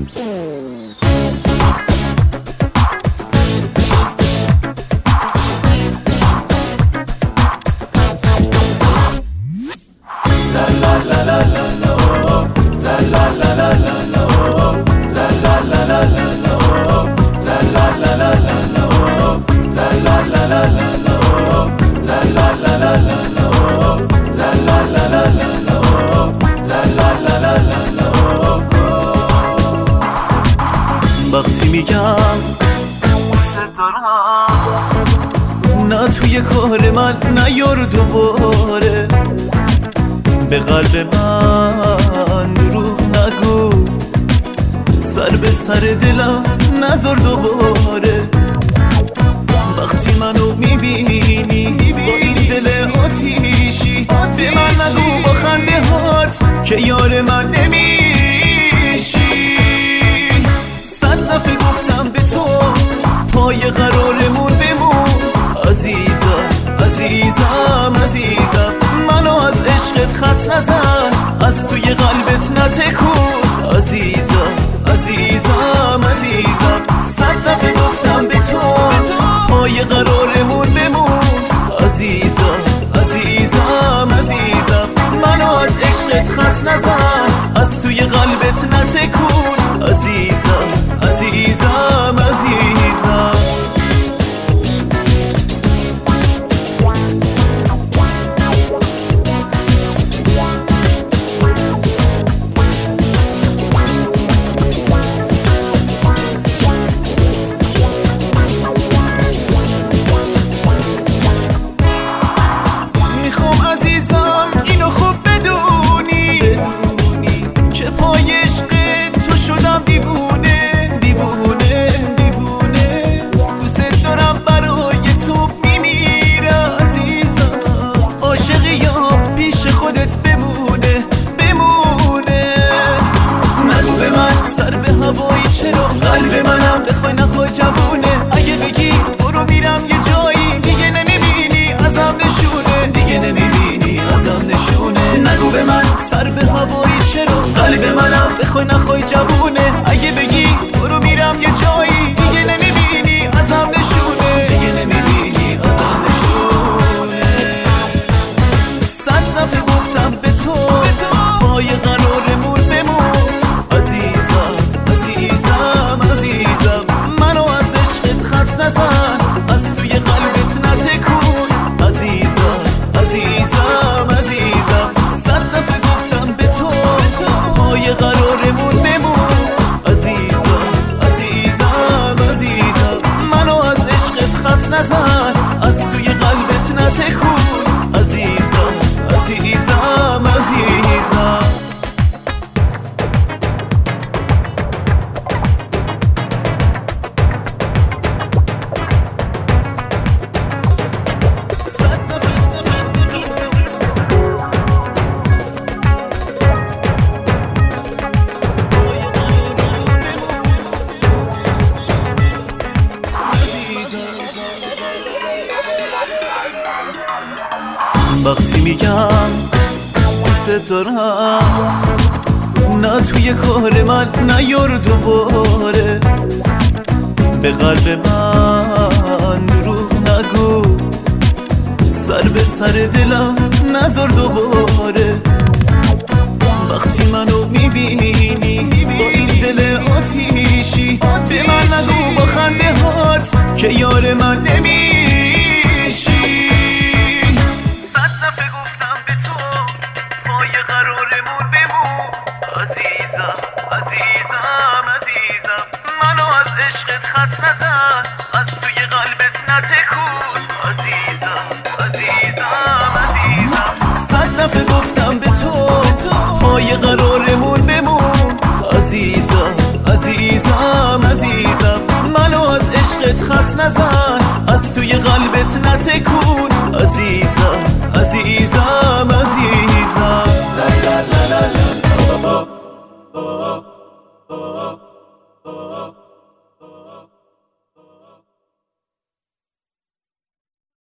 وقتی میگم نه توی کار من نیار دوباره، به قلب من دروغ نگو، سر به سر دلم نذار دوباره. وقتی منو میبینی با این دل آتیشی، به من نگو با خنده هات که یار من نمیشی. صد دفعه گفتم به تو پای قرارمون بمون، عزیزم عزیزم عزیزم، منو از عشقت خط نزن، از توی قلبت نتکون، عزیزم عزیزم عزیزم. صد دفعه گفتم به تو پای قرارمون بمون، عزیزم عزیزم عزیزم، منو از عشقت خط نزن، از توی قلبت نتکون، عزیزم عزیزم عزیزم. قلب منم بخوای نخوای جوونه، اگه بگی برو میرم یه جایی، دیگه نمیبینی ازم نشونه، دیگه نمیبینی ازم نشونه. نگو به من سر به هوایی چرا، قلب منم بخوای نخوای جوونه، اگه بگی برو میرم یه جایی، دیگه نمیبینی ازم نشونه، دیگه نمیبینی ازم نشونه. صد دفعه گفتم به تو پای قرارمون بمون، عزیزم عزیزم عزیزم، منو از عشقت خط نزن، از توی قلبت نتکون، عزیزم عزیزم عزیزم. صد دفعه گفتم به تو پای قرارمون بمون، عزیزم عزیزم عزیزم، منو از عشقت خط نزن، از توی قلبت نتکون، عزیزم عزیزم عزیزم. وقتی میگم دوست دارم نه توی کار من نیار دوباره، به قلب من دروغ نگو، سر به سر دلم نذار دوباره. وقتی منو میبینی با این دل آتیشی، به من نگو با خنده هات که یار من نمیشی. عزیزم عزیزم عزیزم، منو از عشقت خط نزن، از توی قلبت نتکون، عزیزم عزیزم عزیزم. صد دفعه گفتم به تو پای قرارمون بمون، عزیزم عزیزم عزیزم، منو از عشقت خط نزن، از توی قلبت نتکون، عزیزم عزیزم